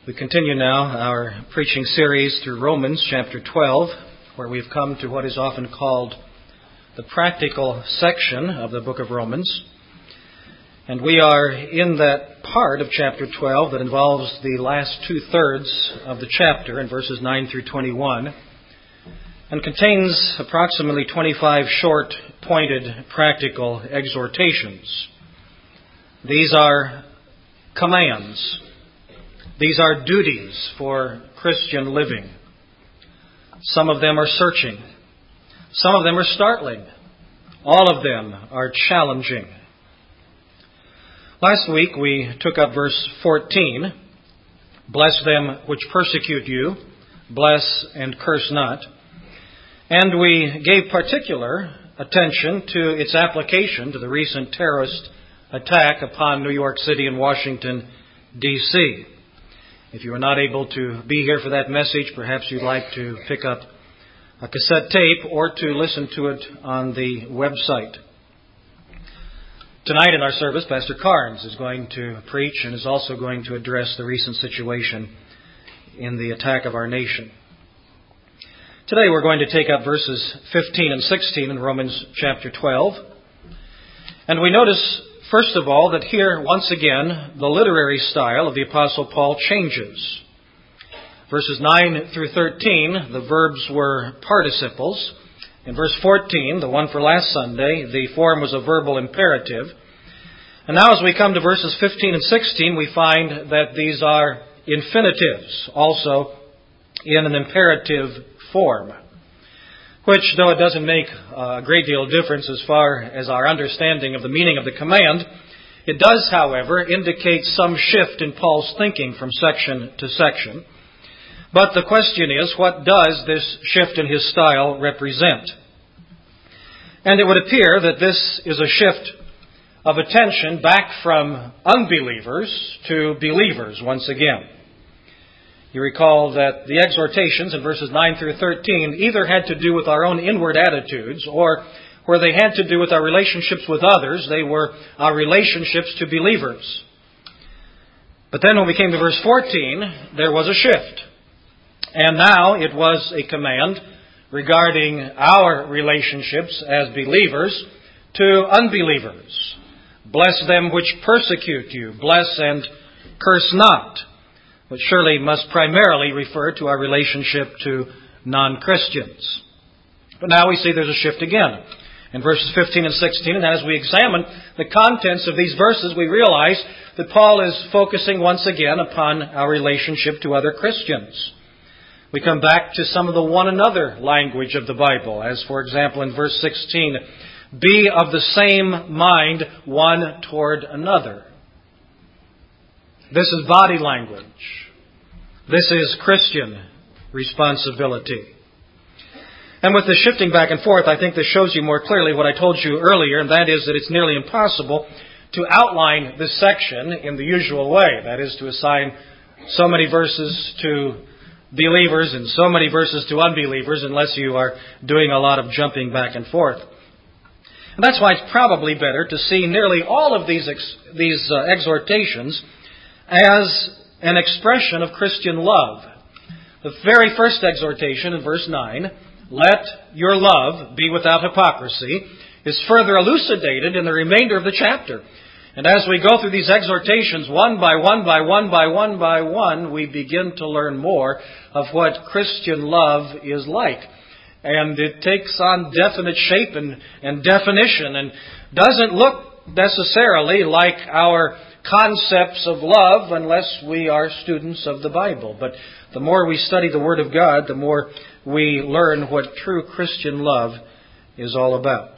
We continue now our preaching series through Romans chapter 12, where we've come to what is often called the practical section of the book of Romans. And we are in that part of chapter 12 that involves the last two-thirds of the chapter in verses 9 through 21, and contains approximately 25 short, pointed, practical exhortations. These are commands. These are duties for Christian living. Some of them are searching. Some of them are startling. All of them are challenging. Last week we took up verse 14. Bless them which persecute you. Bless and curse not. And we gave particular attention to its application to the recent terrorist attack upon New York City and Washington, D.C. If you were not able to be here for that message, perhaps you'd like to pick up a cassette tape or to listen to it on the website. Tonight in our service, Pastor Carnes is going to preach and is also going to address the recent situation in the attack of our nation. Today we're going to take up verses 15 and 16 in Romans chapter 12. And we notice, first of all, that here, once again, the literary style of the Apostle Paul changes. Verses 9 through 13, the verbs were participles. In verse 14, the one for last Sunday, the form was a verbal imperative. And now as we come to verses 15 and 16, we find that these are infinitives, also in an imperative form, which, though it doesn't make a great deal of difference as far as our understanding of the meaning of the command, it does, however, indicate some shift in Paul's thinking from section to section. But the question is, what does this shift in his style represent? And it would appear that this is a shift of attention back from unbelievers to believers once again. You recall that the exhortations in verses 9 through 13 either had to do with our own inward attitudes, or where they had to do with our relationships with others, they were our relationships to believers. But then when we came to verse 14, there was a shift. And now it was a command regarding our relationships as believers to unbelievers. Bless them which persecute you. Bless and curse not. Which surely must primarily refer to our relationship to non-Christians. But now we see there's a shift again in verses 15 and 16. And as we examine the contents of these verses, we realize that Paul is focusing once again upon our relationship to other Christians. We come back to some of the one another language of the Bible, as for example in verse 16, be of the same mind one toward another. This is body language. This is Christian responsibility. And with the shifting back and forth, I think this shows you more clearly what I told you earlier, and that is that it's nearly impossible to outline this section in the usual way. That is, to assign so many verses to believers and so many verses to unbelievers, unless you are doing a lot of jumping back and forth. And that's why it's probably better to see nearly all of these exhortations as an expression of Christian love. The very first exhortation in verse 9, let your love be without hypocrisy, is further elucidated in the remainder of the chapter. And as we go through these exhortations one by one, we begin to learn more of what Christian love is like. And it takes on definite shape and definition, and doesn't look necessarily like our concepts of love unless we are students of the Bible. But the more we study the Word of God, the more we learn what true Christian love is all about.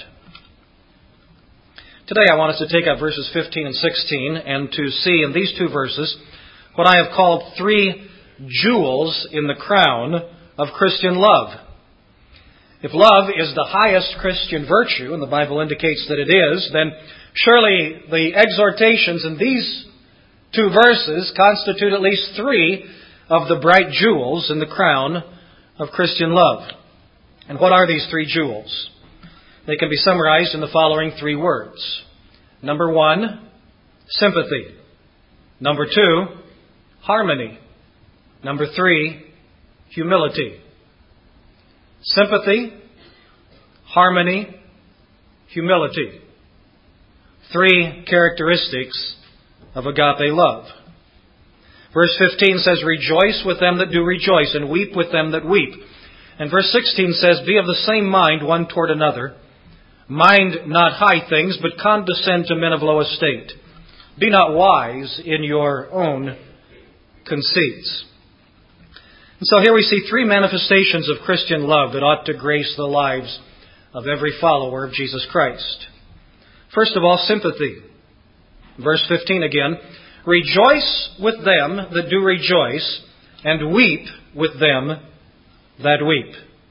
Today I want us to take up verses 15 and 16 and to see in these two verses what I have called three jewels in the crown of Christian love. If love is the highest Christian virtue, and the Bible indicates that it is, then surely the exhortations in these two verses constitute at least three of the bright jewels in the crown of Christian love. And what are these three jewels? They can be summarized in the following three words. Number one, sympathy. Number two, harmony. Number 3, humility. Sympathy, harmony, humility. 3 characteristics of agape love. Verse 15 says, rejoice with them that do rejoice, and weep with them that weep. And verse 16 says, be of the same mind one toward another. Mind not high things, but condescend to men of low estate. Be not wise in your own conceits. And so here we see 3 manifestations of Christian love that ought to grace the lives of every follower of Jesus Christ. First of all, sympathy. Verse 15 again, rejoice with them that do rejoice, and weep with them that weep.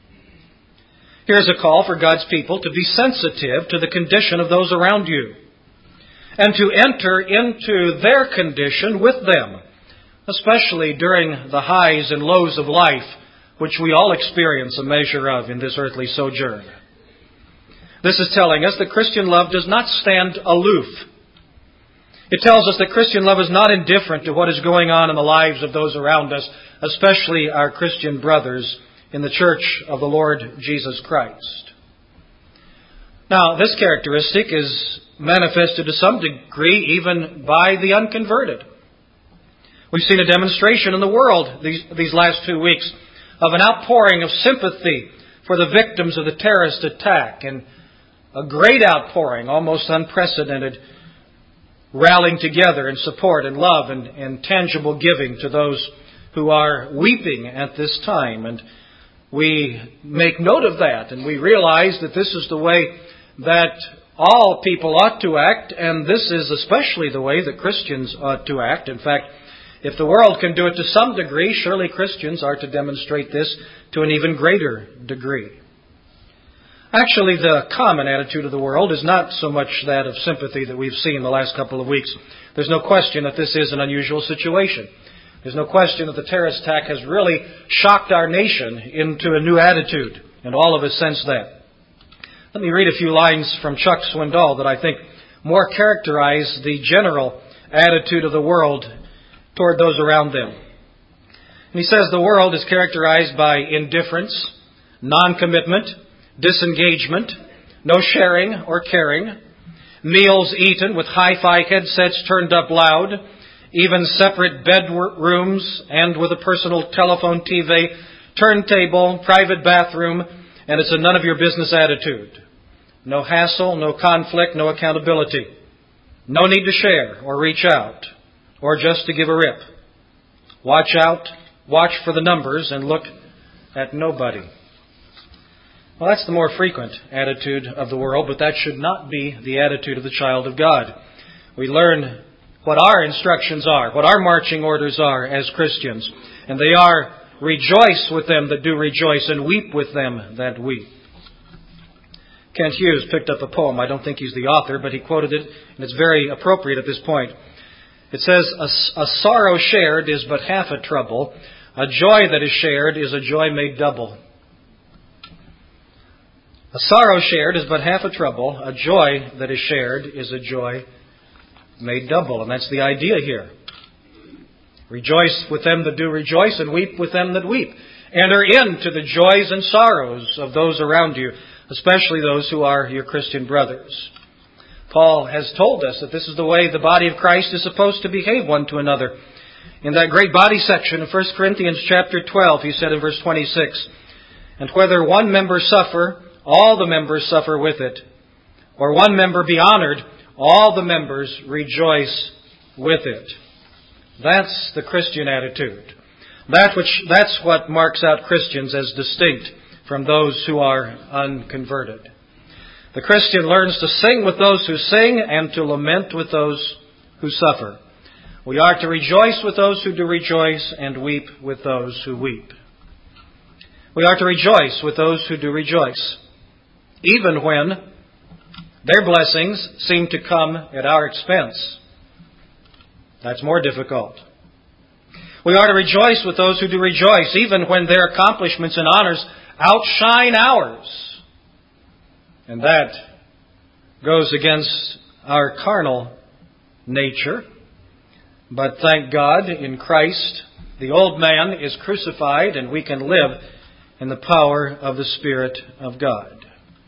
Here's a call for God's people to be sensitive to the condition of those around you, and to enter into their condition with them, especially during the highs and lows of life, which we all experience a measure of in this earthly sojourn. This is telling us that Christian love does not stand aloof. It tells us that Christian love is not indifferent to what is going on in the lives of those around us, especially our Christian brothers in the church of the Lord Jesus Christ. Now, this characteristic is manifested to some degree even by the unconverted. We've seen a demonstration in the world these last 2 weeks of an outpouring of sympathy for the victims of the terrorist attack, and a great outpouring, almost unprecedented, rallying together in support and love and tangible giving to those who are weeping at this time. And we make note of that, and we realize that this is the way that all people ought to act, and this is especially the way that Christians ought to act. In fact, if the world can do it to some degree, surely Christians are to demonstrate this to an even greater degree. Actually, the common attitude of the world is not so much that of sympathy that we've seen the last couple of weeks. There's no question that this is an unusual situation. There's no question that the terrorist attack has really shocked our nation into a new attitude, and all of us sense that. Let me read a few lines from Chuck Swindoll that I think more characterize the general attitude of the world toward those around them. And he says the world is characterized by indifference, non-commitment, disengagement, no sharing or caring, meals eaten with hi-fi headsets turned up loud, even separate bedrooms and with a personal telephone, TV, turntable, private bathroom, and it's a none of your business attitude. No hassle, no conflict, no accountability. No need to share or reach out or just to give a rip. Watch out, watch for the numbers, and look at nobody. Well, that's the more frequent attitude of the world, but that should not be the attitude of the child of God. We learn what our instructions are, what our marching orders are as Christians, and they are, rejoice with them that do rejoice, and weep with them that weep. Kent Hughes picked up a poem. I don't think he's the author, but he quoted it, and it's very appropriate at this point. It says, a sorrow shared is but half a trouble. A joy that is shared is a joy made double. A sorrow shared is but half a trouble. A joy that is shared is a joy made double. And that's the idea here. Rejoice with them that do rejoice, and weep with them that weep. Enter into the joys and sorrows of those around you, especially those who are your Christian brothers. Paul has told us that this is the way the body of Christ is supposed to behave one to another. In that great body section of 1 Corinthians chapter 12, he said in verse 26, and whether one member suffer, all the members suffer with it. Or one member be honored, all the members rejoice with it. That's the Christian attitude. That's what marks out Christians as distinct from those who are unconverted. The Christian learns to sing with those who sing and to lament with those who suffer. We are to rejoice with those who do rejoice and weep with those who weep. We are to rejoice with those who do rejoice, even when their blessings seem to come at our expense. That's more difficult. We are to rejoice with those who do rejoice, even when their accomplishments and honors outshine ours. And that goes against our carnal nature. But thank God, in Christ, The old man is crucified, and we can live in the power of the Spirit of God.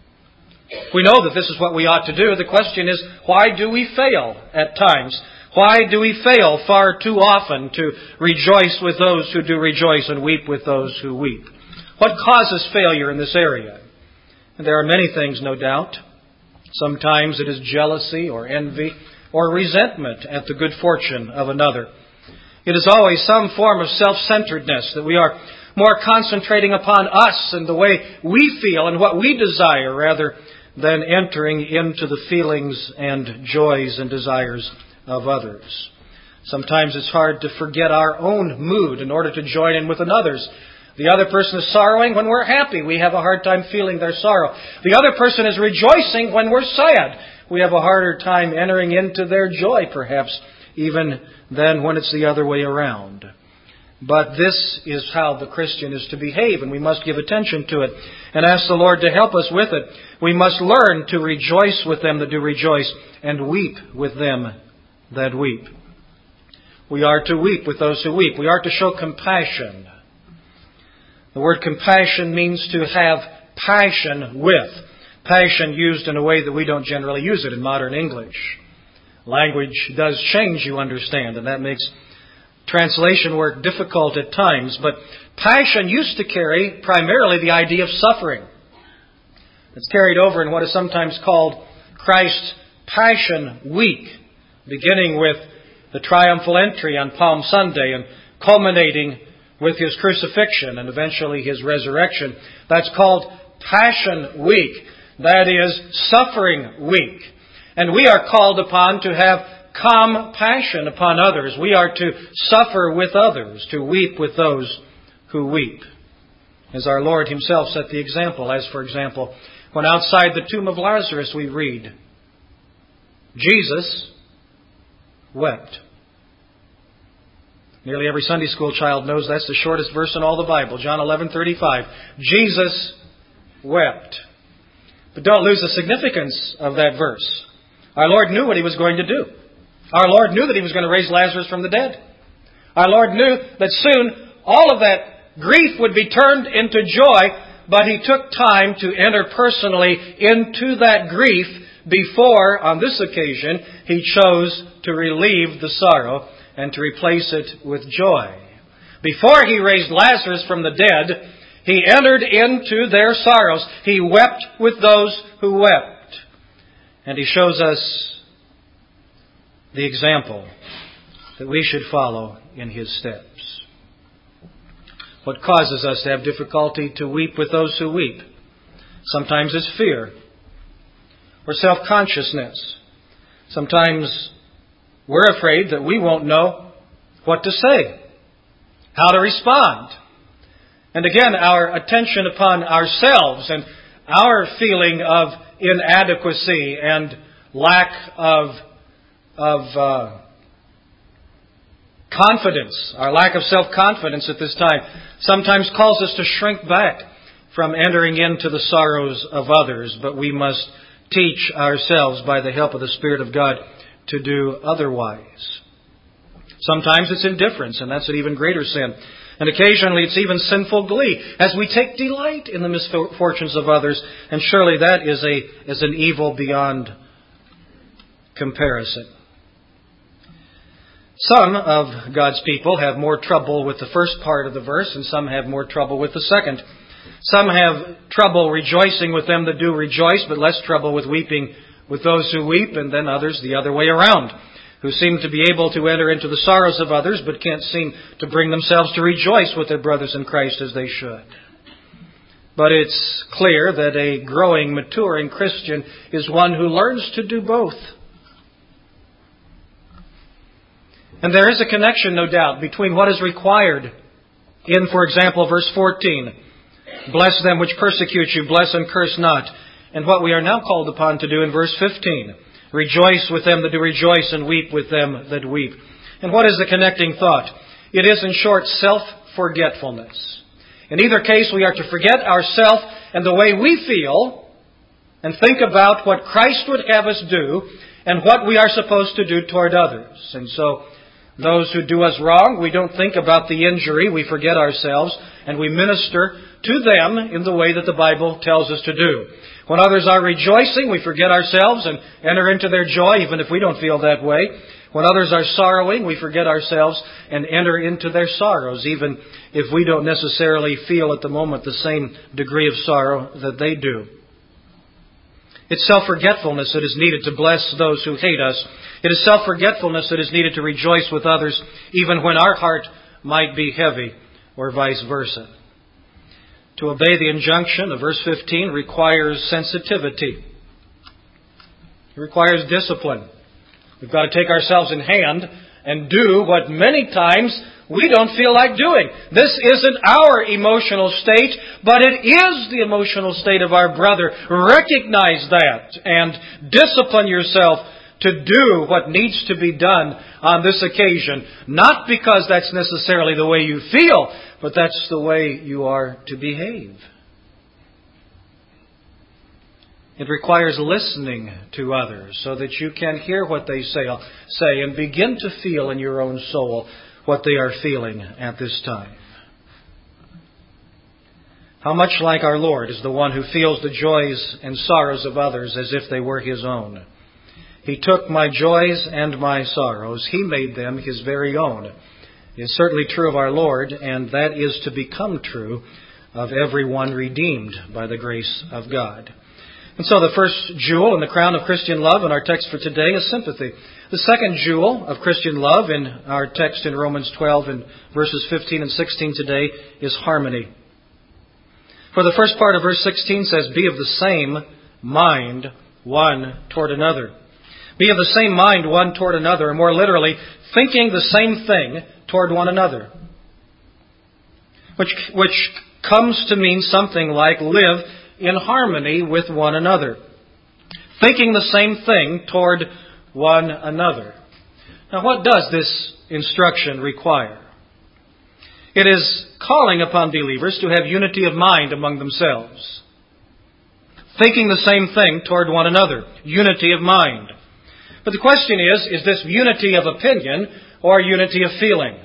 We know that this is what we ought to do. The question is, why do we fail at times? Why do we fail far too often to rejoice with those who do rejoice and weep with those who weep? What causes failure in this area? And there are many things, no doubt. Sometimes it is jealousy or envy or resentment at the good fortune of another. It is always some form of self-centeredness, that we are more concentrating upon us and the way we feel and what we desire rather than entering into the feelings and joys and desires of others. Sometimes it's hard to forget our own mood in order to join in with another's. The other person is sorrowing when we're happy. We have a hard time feeling their sorrow. The other person is rejoicing when we're sad. We have a harder time entering into their joy, perhaps, even than when it's the other way around. But this is how the Christian is to behave, and we must give attention to it and ask the Lord to help us with it. We must learn to rejoice with them that do rejoice and weep with them that weep. We are to weep with those who weep. We are to show compassion. The word compassion means to have passion with. Passion used in a way that we don't generally use it in modern English. Language does change, you understand, and that makes translation work difficult at times. But passion used to carry primarily the idea of suffering. It's carried over in what is sometimes called Christ's Passion Week, beginning with the triumphal entry on Palm Sunday and culminating with His crucifixion and eventually His resurrection. That's called Passion Week. That is Suffering Week. And we are called upon to have compassion upon others. We are to suffer with others, to weep with those who weep. As our Lord Himself set the example, as for example, when outside the tomb of Lazarus we read, Jesus wept. Nearly every Sunday school child knows that's the shortest verse in all the Bible, John 11:35. Jesus wept. But don't lose the significance of that verse. Our Lord knew what He was going to do. Our Lord knew that He was going to raise Lazarus from the dead. Our Lord knew that soon all of that grief would be turned into joy, but He took time to enter personally into that grief before, on this occasion, He chose to relieve the sorrow and to replace it with joy. Before He raised Lazarus from the dead, He entered into their sorrows. He wept with those who wept. And He shows us the example that we should follow in His steps. What causes us to have difficulty to weep with those who weep? Sometimes it's fear or self-consciousness. Sometimes we're afraid that we won't know what to say, how to respond. And again, our attention upon ourselves and our feeling of inadequacy and lack of confidence, our lack of self-confidence at this time, sometimes calls us to shrink back from entering into the sorrows of others. But we must teach ourselves by the help of the Spirit of God to do otherwise. Sometimes it's indifference, and that's an even greater sin. And occasionally it's even sinful glee, as we take delight in the misfortunes of others, and surely that is an evil beyond comparison. Some of God's people have more trouble with the first part of the verse, and some have more trouble with the second. Some have trouble rejoicing with them that do rejoice, but less trouble with weeping with those who weep, and then others the other way around, who seem to be able to enter into the sorrows of others, but can't seem to bring themselves to rejoice with their brothers in Christ as they should. But it's clear that a growing, maturing Christian is one who learns to do both. And there is a connection, no doubt, between what is required in, for example, verse 14, bless them which persecute you, bless and curse not, and what we are now called upon to do in verse 15, rejoice with them that do rejoice and weep with them that weep. And what is the connecting thought? It is, in short, self-forgetfulness. In either case, we are to forget ourselves and the way we feel and think about what Christ would have us do and what we are supposed to do toward others. And so Those who do us wrong, we don't think about the injury, we forget ourselves, and we minister to them in the way that the Bible tells us to do. When others are rejoicing, we forget ourselves and enter into their joy, even if we don't feel that way. When others are sorrowing, we forget ourselves and enter into their sorrows, even if we don't necessarily feel at the moment the same degree of sorrow that they do. It's self-forgetfulness that is needed to bless those who hate us. It is self-forgetfulness that is needed to rejoice with others, even when our heart might be heavy, or vice versa. To obey the injunction of verse 15 requires sensitivity. It requires discipline. We've got to take ourselves in hand and do what many times we don't feel like doing. This isn't our emotional state, but it is the emotional state of our brother. Recognize that and discipline yourself to do what needs to be done on this occasion. Not because that's necessarily the way you feel, but that's the way you are to behave. It requires listening to others so that you can hear what they say and begin to feel in your own soul what they are feeling at this time. How much like our Lord is the one who feels the joys and sorrows of others as if they were His own. He took my joys and my sorrows. He made them His very own. It is certainly true of our Lord, and that is to become true of everyone redeemed by the grace of God. And so the first jewel in the crown of Christian love in our text for today is sympathy. The second jewel of Christian love in our text in Romans 12 and verses 15 and 16 today is harmony. For the first part of verse 16 says, "Be of the same mind one toward another." Be of the same mind one toward another, or more literally, thinking the same thing toward one another. Which comes to mean something like live in harmony with one another. Thinking the same thing toward one another. Now, what does this instruction require? It is calling upon believers to have unity of mind among themselves. Thinking the same thing toward one another. Unity of mind. But the question is this unity of opinion or unity of feeling?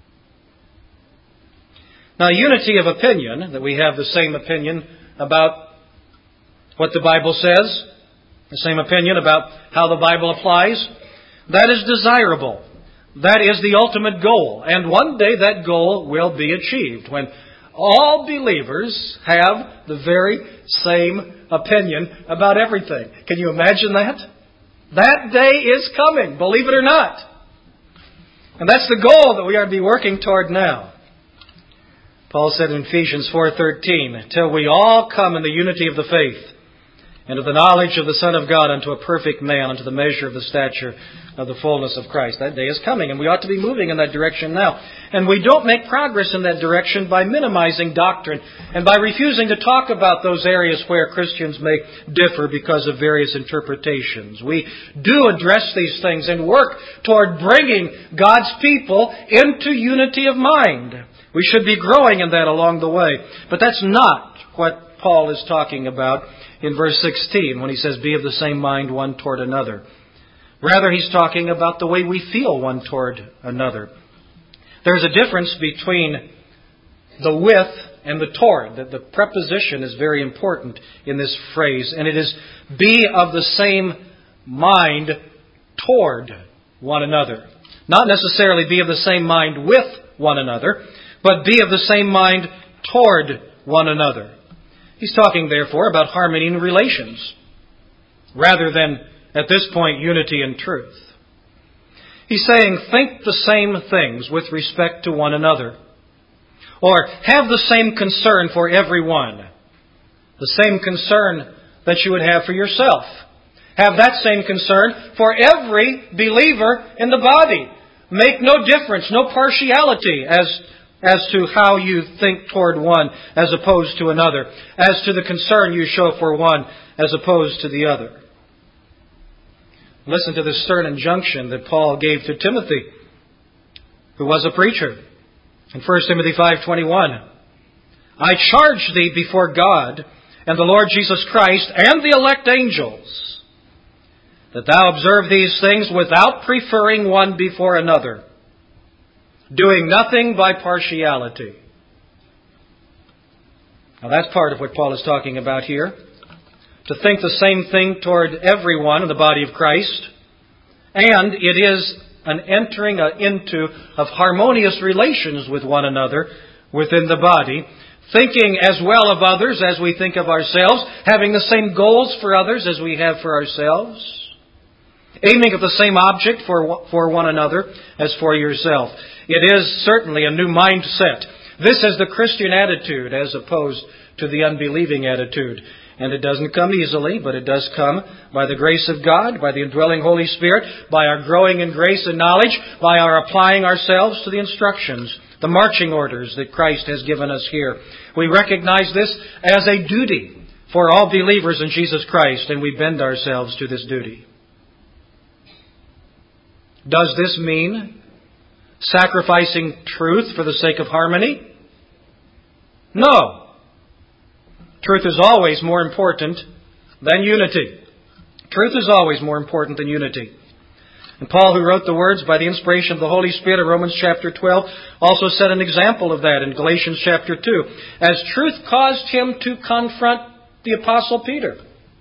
Now, unity of opinion, that we have the same opinion about what the Bible says, the same opinion about how the Bible applies, that is desirable. That is the ultimate goal. And one day that goal will be achieved when all believers have the very same opinion about everything. Can you imagine that? That day is coming, believe it or not. And that's the goal that we are to be working toward now. Paul said in Ephesians 4:13, "Till we all come in the unity of the faith, and of the knowledge of the Son of God, unto a perfect man, unto the measure of the stature of the fullness of Christ." That day is coming, and we ought to be moving in that direction now. And we don't make progress in that direction by minimizing doctrine and by refusing to talk about those areas where Christians may differ because of various interpretations. We do address these things and work toward bringing God's people into unity of mind. We should be growing in that along the way. But that's not what Paul is talking about in verse 16 when he says, "Be of the same mind one toward another." Rather, he's talking about the way we feel one toward another. There's a difference between the with and the toward. The preposition is very important in this phrase, and it is be of the same mind toward one another. Not necessarily be of the same mind with one another, but be of the same mind toward one another. He's talking, therefore, about harmony in relations, rather than, at this point, unity in truth. He's saying, think the same things with respect to one another, or have the same concern for everyone, the same concern that you would have for yourself. Have that same concern for every believer in the body. Make no difference, no partiality as to how you think toward one as opposed to another, as to the concern you show for one as opposed to the other. Listen to this stern injunction that Paul gave to Timothy, who was a preacher. In 1 Timothy 5:21, "I charge thee before God and the Lord Jesus Christ and the elect angels, that thou observe these things without preferring one before another. doing nothing by partiality. Now that's part of what Paul is talking about here. To think the same thing toward everyone in the body of Christ. And it is an entering into of harmonious relations with one another within the body. Thinking as well of others as we think of ourselves. Having the same goals for others as we have for ourselves. Aiming at the same object for one another as for yourself. It is certainly a new mindset. This is the Christian attitude as opposed to the unbelieving attitude. And it doesn't come easily, but it does come by the grace of God, by the indwelling Holy Spirit, by our growing in grace and knowledge, by our applying ourselves to the instructions, the marching orders that Christ has given us here. We recognize this as a duty for all believers in Jesus Christ, and we bend ourselves to this duty. Does this mean sacrificing truth for the sake of harmony? No. Truth is always more important than unity. Truth is always more important than unity. And Paul, who wrote the words by the inspiration of the Holy Spirit in Romans chapter 12, also set an example of that in Galatians chapter 2, as truth caused him to confront the Apostle Peter.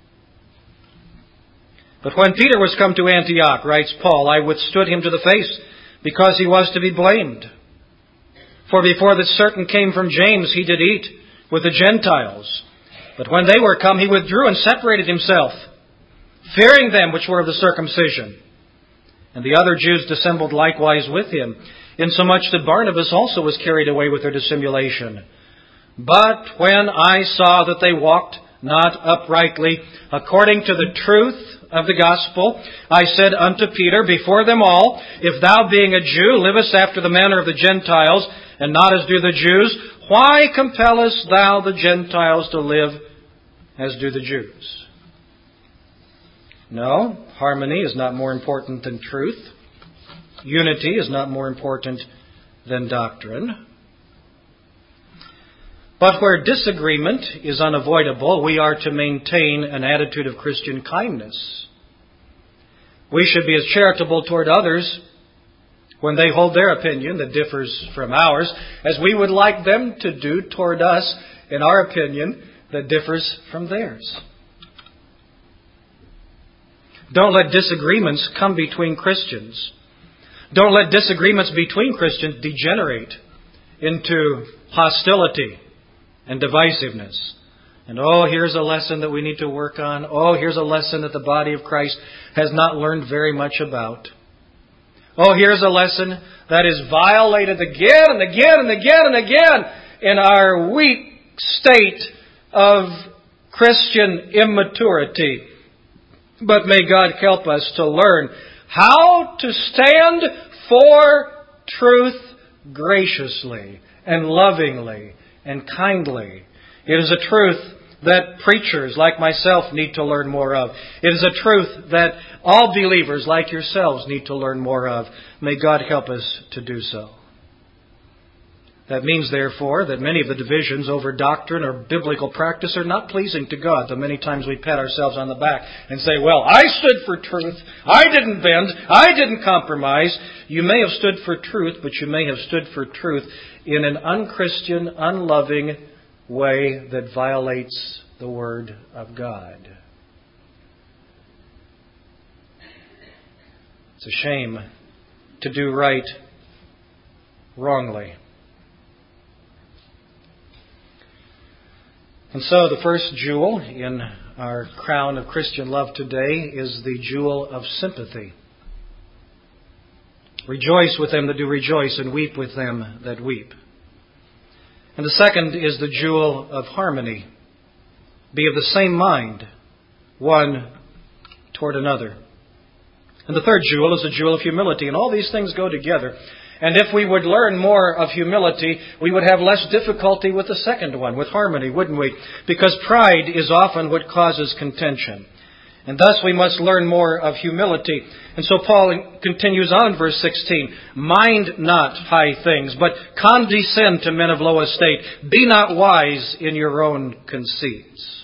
But when Peter was come to Antioch, writes Paul, I withstood him to the face, because he was to be blamed. For before that certain came from James, he did eat with the Gentiles. But when they were come, he withdrew and separated himself, fearing them which were of the circumcision. And the other Jews dissembled likewise with him, insomuch that Barnabas also was carried away with their dissimulation. But when I saw that they walked not uprightly, according to the truth of the gospel, I said unto Peter before them all, if thou being a Jew livest after the manner of the Gentiles, and not as do the Jews, why compellest thou the Gentiles to live as do the Jews? No, harmony is not more important than truth. Unity is not more important than doctrine. But where disagreement is unavoidable, we are to maintain an attitude of Christian kindness. We should be as charitable toward others when they hold their opinion that differs from ours, as we would like them to do toward us in our opinion that differs from theirs. Don't let disagreements come between Christians. Don't let disagreements between Christians degenerate into hostility and divisiveness. And here's a lesson that we need to work on. Here's a lesson that the body of Christ has not learned very much about. Here's a lesson that is violated again and again and again and again in our weak state of Christian immaturity. But may God help us to learn how to stand for truth graciously and lovingly and kindly. It is a truth that preachers like myself need to learn more of. It is a truth that all believers like yourselves need to learn more of. May God help us to do so. That means, therefore, that many of the divisions over doctrine or biblical practice are not pleasing to God. Though many times we pat ourselves on the back and say, well, I stood for truth. I didn't bend. I didn't compromise. You may have stood for truth, but you may have stood for truth in an unchristian, unloving way that violates the Word of God. It's a shame to do right wrongly. And so the first jewel in our crown of Christian love today is the jewel of sympathy. Rejoice with them that do rejoice, and weep with them that weep. And the second is the jewel of harmony. Be of the same mind, one toward another. And the third jewel is the jewel of humility. And all these things go together. And if we would learn more of humility, we would have less difficulty with the second one, with harmony, wouldn't we? Because pride is often what causes contention. And thus we must learn more of humility. And so Paul continues on in verse 16. Mind not high things, but condescend to men of low estate. Be not wise in your own conceits.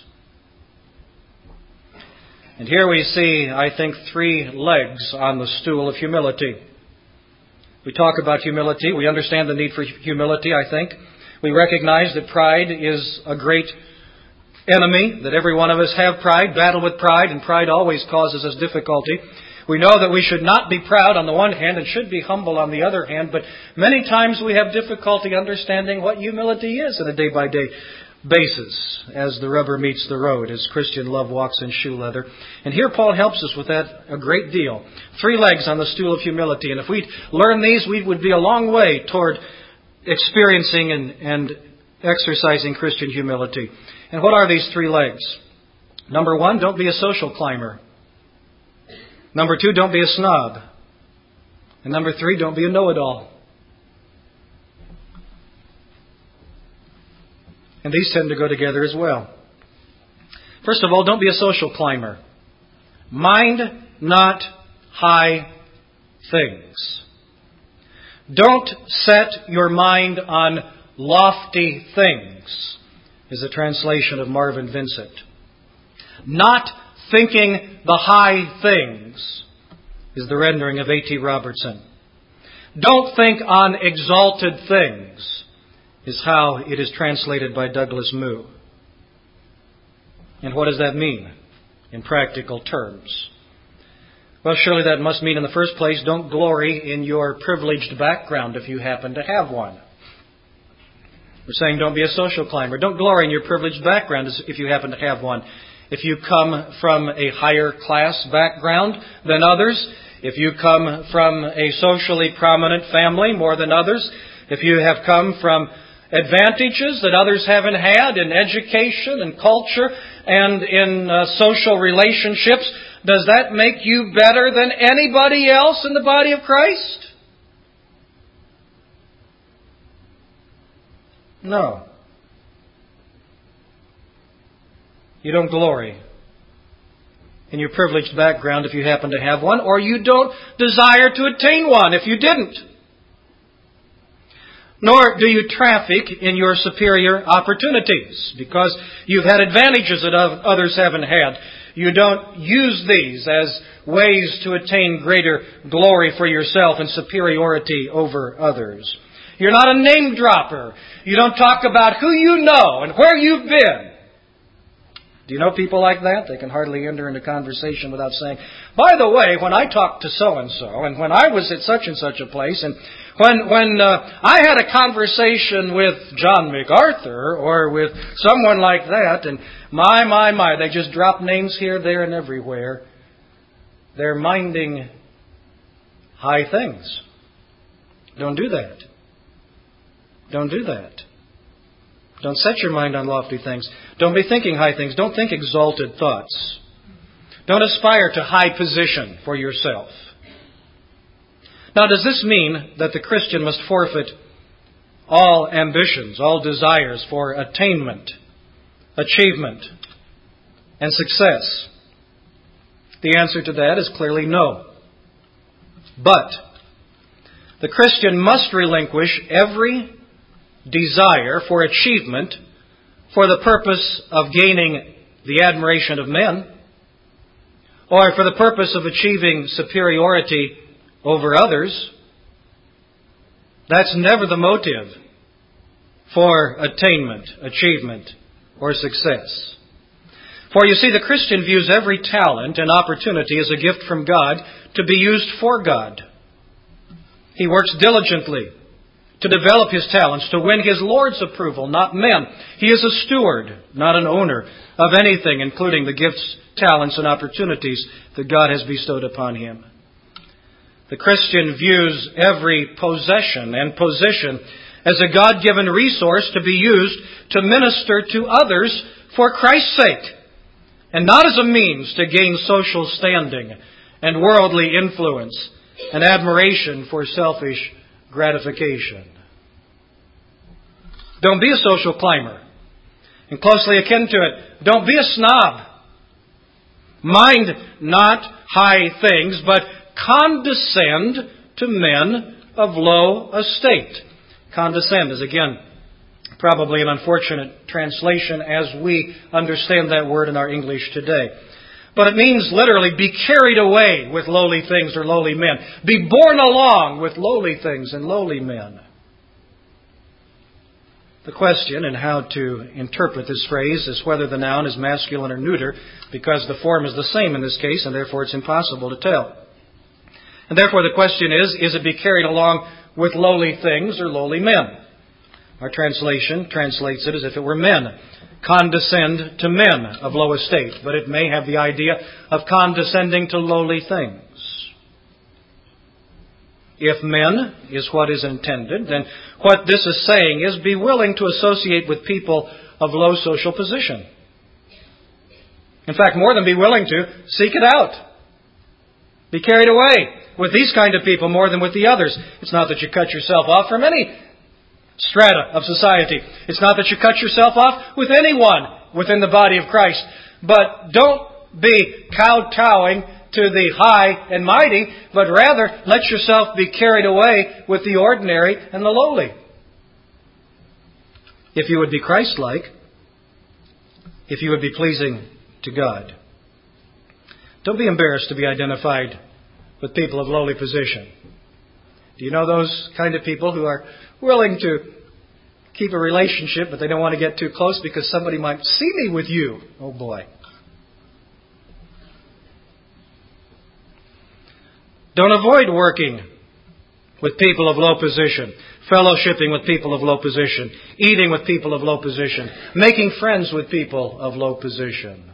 And here we see, I think, three legs on the stool of humility. We talk about humility. We understand the need for humility, I think. We recognize that pride is a great enemy, that every one of us have pride, battle with pride, and pride always causes us difficulty. We know that we should not be proud on the one hand and should be humble on the other hand, but many times we have difficulty understanding what humility is on a day-by-day basis as the rubber meets the road, as Christian love walks in shoe leather. And here Paul helps us with that a great deal. 3 legs on the stool of humility. And if we learn these, we would be a long way toward experiencing and exercising Christian humility. And what are these 3 legs? Number 1, don't be a social climber. Number 2, don't be a snob. And number 3, don't be a know-it-all. And these tend to go together as well. First of all, don't be a social climber. Mind not high things. Don't set your mind on lofty things, is a translation of Marvin Vincent. Not thinking the high things is the rendering of A.T. Robertson. Don't think on exalted things is how it is translated by Douglas Moo. And what does that mean in practical terms? Well, surely that must mean in the first place, don't glory in your privileged background if you happen to have one. We're saying don't be a social climber. Don't glory in your privileged background if you happen to have one. If you come from a higher class background than others, if you come from a socially prominent family more than others, if you have come from advantages that others haven't had in education and culture and in social relationships, does that make you better than anybody else in the body of Christ? No. You don't glory in your privileged background if you happen to have one, or you don't desire to attain one if you didn't. Nor do you traffic in your superior opportunities because you've had advantages that others haven't had. You don't use these as ways to attain greater glory for yourself and superiority over others. You're not a name dropper. You don't talk about who you know and where you've been. Do you know people like that? They can hardly enter into conversation without saying, by the way, when I talked to so-and-so, and when I was at such and such a place, and when I had a conversation with John MacArthur or with someone like that, and my, they just drop names here, there, and everywhere. They're minding high things. Don't do that. Don't do that. Don't set your mind on lofty things. Don't be thinking high things. Don't think exalted thoughts. Don't aspire to high position for yourself. Now, does this mean that the Christian must forfeit all ambitions, all desires for attainment, achievement, and success? The answer to that is clearly no. But the Christian must relinquish every desire for achievement for the purpose of gaining the admiration of men, or for the purpose of achieving superiority over others. That's never the motive for attainment, achievement, or success. For you see, the Christian views every talent and opportunity as a gift from God to be used for God. He works diligently to develop his talents, to win his Lord's approval, not men. He is a steward, not an owner of anything, including the gifts, talents, and opportunities that God has bestowed upon him. The Christian views every possession and position as a God-given resource to be used to minister to others for Christ's sake, and not as a means to gain social standing and worldly influence and admiration for selfish gratification. Don't be a social climber. And closely akin to it, don't be a snob. Mind not high things, but condescend to men of low estate. Condescend is, again, probably an unfortunate translation as we understand that word in our English today. But it means literally be carried away with lowly things or lowly men. Be borne along with lowly things and lowly men. The question in how to interpret this phrase is whether the noun is masculine or neuter, because the form is the same in this case, and therefore it's impossible to tell. And therefore the question is it be carried along with lowly things or lowly men? Our translation translates it as if it were men. Condescend to men of low estate, but it may have the idea of condescending to lowly things. If men is what is intended, then what this is saying is be willing to associate with people of low social position. In fact, more than be willing to, seek it out. Be carried away with these kind of people more than with the others. It's not that you cut yourself off from any strata of society. It's not that you cut yourself off with anyone within the body of Christ. But don't be kowtowing to the high and mighty, but rather let yourself be carried away with the ordinary and the lowly. If you would be Christ-like, if you would be pleasing to God. Don't be embarrassed to be identified with people of lowly position. Do you know those kind of people who are willing to keep a relationship, but they don't want to get too close because somebody might see me with you? Oh boy. Don't avoid working with people of low position, fellowshipping with people of low position, eating with people of low position, making friends with people of low position.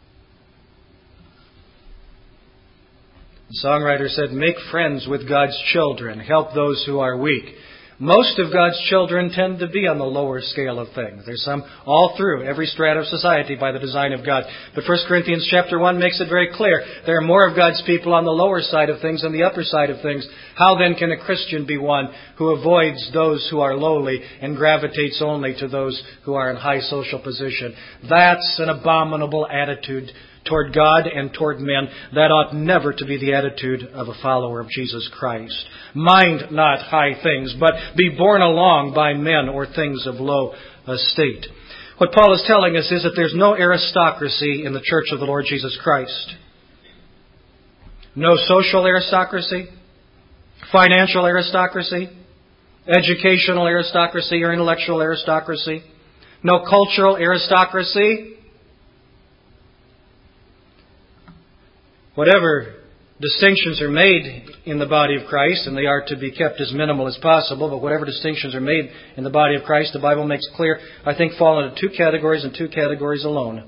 The songwriter said, make friends with God's children, help those who are weak. Most of God's children tend to be on the lower scale of things. There's some all through every strata of society by the design of God. But 1 Corinthians chapter 1 makes it very clear. There are more of God's people on the lower side of things than the upper side of things. How then can a Christian be one who avoids those who are lowly and gravitates only to those who are in high social position? That's an abominable attitude toward God and toward men. That ought never to be the attitude of a follower of Jesus Christ. Mind not high things, but be borne along by men or things of low estate. What Paul is telling us is that there's no aristocracy in the church of the Lord Jesus Christ. No social aristocracy, financial aristocracy, educational aristocracy or intellectual aristocracy, no cultural aristocracy. Whatever distinctions are made in the body of Christ, and they are to be kept as minimal as possible, but whatever distinctions are made in the body of Christ, the Bible makes clear, I think, fall into two categories and two categories alone.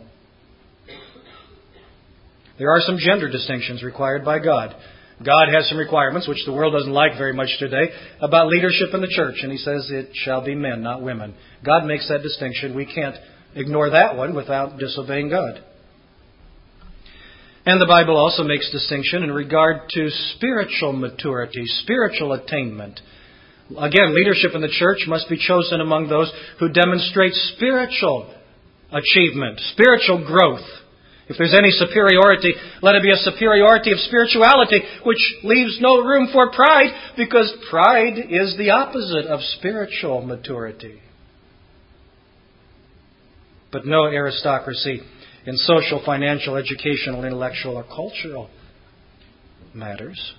There are some gender distinctions required by God. God has some requirements, which the world doesn't like very much today, about leadership in the church, and He says it shall be men, not women. God makes that distinction. We can't ignore that one without disobeying God. And the Bible also makes distinction in regard to spiritual maturity, spiritual attainment. Again, leadership in the church must be chosen among those who demonstrate spiritual achievement, spiritual growth. If there's any superiority, let it be a superiority of spirituality, which leaves no room for pride, because pride is the opposite of spiritual maturity. But no aristocracy in social, financial, educational, intellectual, or cultural matters.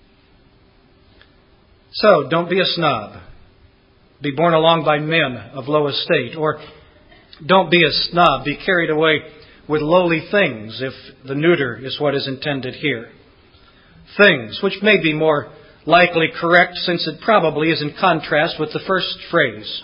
So, don't be a snob. Be borne along by men of low estate. Or don't be a snob. Be carried away with lowly things, if the neuter is what is intended here. Things, which may be more likely correct, since it probably is in contrast with the first phrase.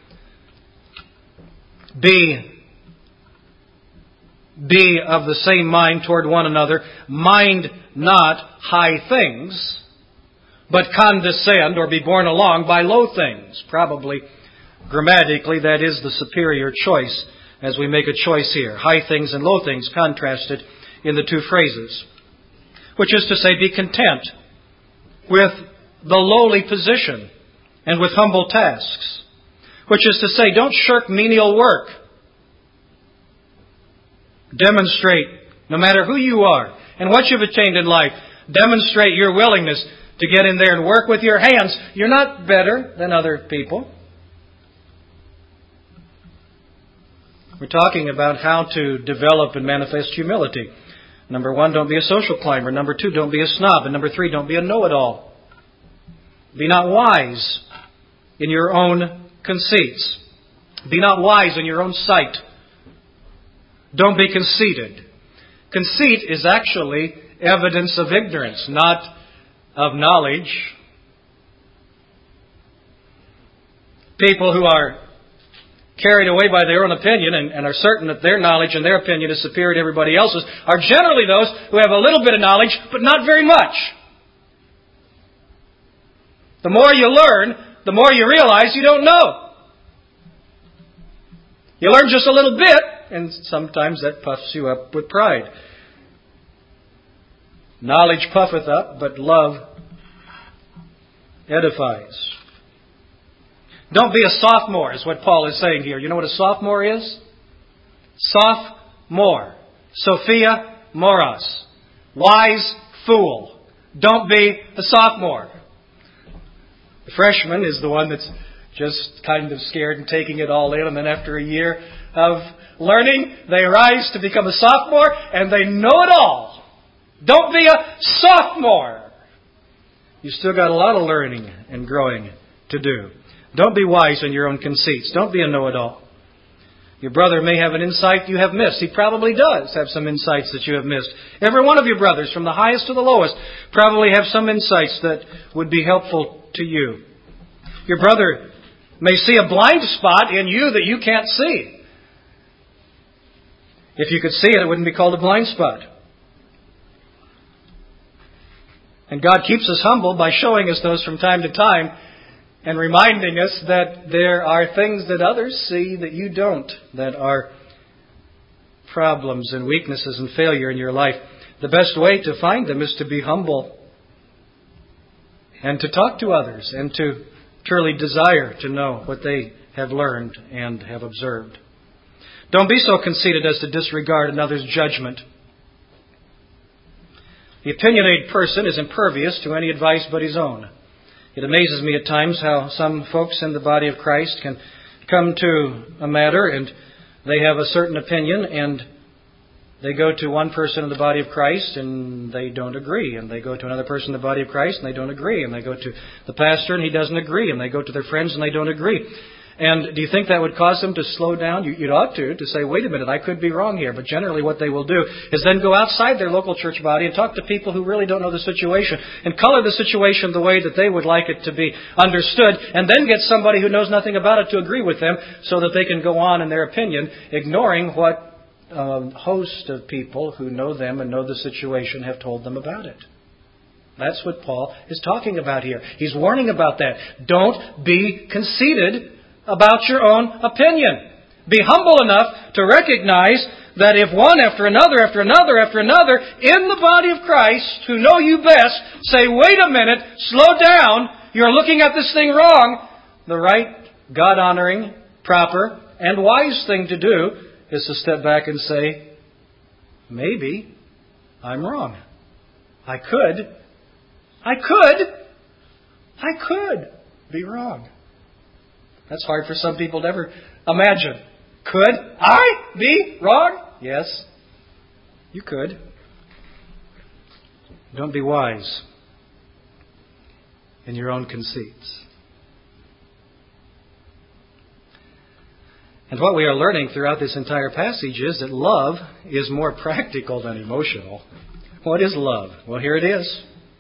Be of the same mind toward one another. Mind not high things, but condescend or be borne along by low things. Probably, grammatically, that is the superior choice as we make a choice here. High things and low things contrasted in the two phrases. Which is to say, be content with the lowly position and with humble tasks. Which is to say, don't shirk menial work. Demonstrate, no matter who you are and what you've attained in life, demonstrate your willingness to get in there and work with your hands. You're not better than other people. We're talking about how to develop and manifest humility. Number 1, don't be a social climber. Number 2, don't be a snob. And number 3, don't be a know-it-all. Be not wise in your own conceits. Be not wise in your own sight. Don't be conceited. Conceit is actually evidence of ignorance, not of knowledge. People who are carried away by their own opinion and are certain that their knowledge and their opinion is superior to everybody else's are generally those who have a little bit of knowledge, but not very much. The more you learn, the more you realize you don't know. You learn just a little bit, and sometimes that puffs you up with pride. Knowledge puffeth up, but love edifies. Don't be a sophomore, is what Paul is saying here. You know what a sophomore is? Sophomore. Sophia moros. Wise fool. Don't be a sophomore. The freshman is the one that's just kind of scared and taking it all in, and then after a year of learning, they rise to become a sophomore, and they know it all. Don't be a sophomore. You still got a lot of learning and growing to do. Don't be wise in your own conceits. Don't be a know-it-all. Your brother may have an insight you have missed. He probably does have some insights that you have missed. Every one of your brothers, from the highest to the lowest, probably have some insights that would be helpful to you. Your brother may see a blind spot in you that you can't see. If you could see it, it wouldn't be called a blind spot. And God keeps us humble by showing us those from time to time and reminding us that there are things that others see that you don't, that are problems and weaknesses and failure in your life. The best way to find them is to be humble and to talk to others and to truly desire to know what they have learned and have observed. Don't be so conceited as to disregard another's judgment. The opinionated person is impervious to any advice but his own. It amazes me at times how some folks in the body of Christ can come to a matter and they have a certain opinion and they go to one person in the body of Christ and they don't agree. And they go to another person in the body of Christ and they don't agree. And they go to the pastor and he doesn't agree. And they go to their friends and they don't agree. And do you think that would cause them to slow down? You'd ought to say, wait a minute, I could be wrong here. But generally what they will do is then go outside their local church body and talk to people who really don't know the situation and color the situation the way that they would like it to be understood, and then get somebody who knows nothing about it to agree with them so that they can go on in their opinion, ignoring what a host of people who know them and know the situation have told them about it. That's what Paul is talking about here. He's warning about that. Don't be conceited about your own opinion. Be humble enough to recognize that if one after another in the body of Christ who know you best say, wait a minute, slow down, you're looking at this thing wrong, the right, God-honoring, proper, and wise thing to do is to step back and say, maybe I'm wrong. I could be wrong. That's hard for some people to ever imagine. Could I be wrong? Yes, you could. Don't be wise in your own conceits. And what we are learning throughout this entire passage is that love is more practical than emotional. What is love? Well, here it is.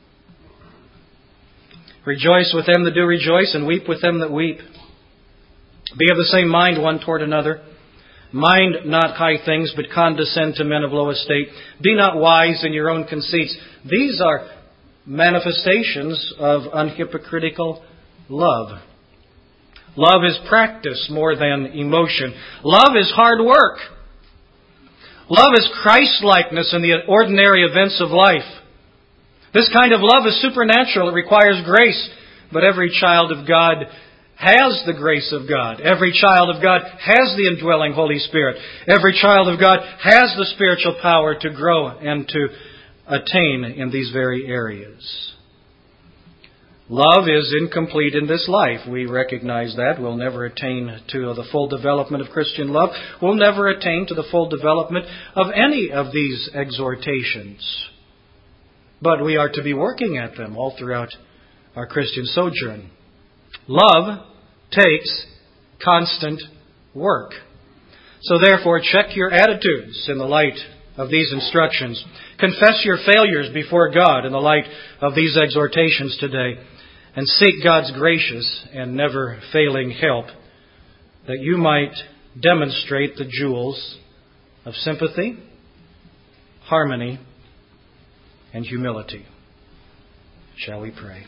Rejoice with them that do rejoice, and weep with them that weep. Be of the same mind one toward another. Mind not high things, but condescend to men of low estate. Be not wise in your own conceits. These are manifestations of unhypocritical love. Love is practice more than emotion. Love is hard work. Love is Christ-likeness in the ordinary events of life. This kind of love is supernatural. It requires grace. But every child of God has the grace of God. Every child of God has the indwelling Holy Spirit. Every child of God has the spiritual power to grow and to attain in these very areas. Love is incomplete in this life. We recognize that. We'll never attain to the full development of Christian love. We'll never attain to the full development of any of these exhortations. But we are to be working at them all throughout our Christian sojourn. Love takes constant work. So therefore, check your attitudes in the light of these instructions. Confess your failures before God in the light of these exhortations today. And seek God's gracious and never failing help that you might demonstrate the jewels of sympathy, harmony, and humility. Shall we pray?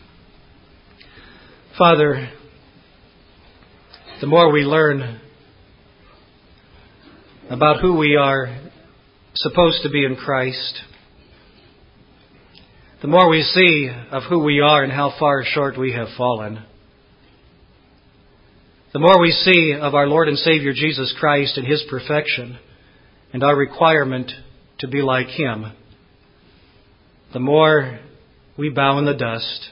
Father, the more we learn about who we are supposed to be in Christ, the more we see of who we are and how far short we have fallen, the more we see of our Lord and Savior Jesus Christ and His perfection and our requirement to be like Him, the more we bow in the dust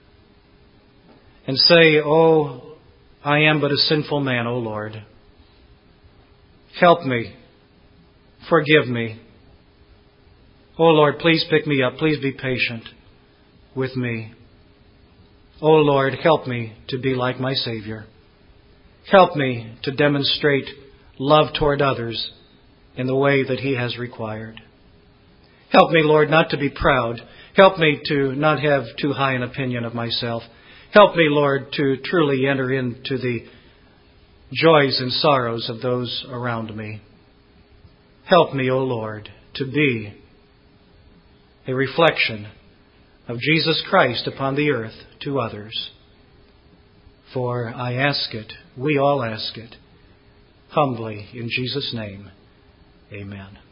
and say, "Oh, I am but a sinful man, O Lord. Help me. Forgive me. Oh Lord, please pick me up. Please be patient with me. Oh Lord, help me to be like my Savior. Help me to demonstrate love toward others in the way that He has required. Help me, Lord, not to be proud. Help me to not have too high an opinion of myself. Help me, Lord, to truly enter into the joys and sorrows of those around me. Help me, O Lord, to be a reflection of Jesus Christ upon the earth to others. For I ask it, we all ask it, humbly in Jesus' name. Amen.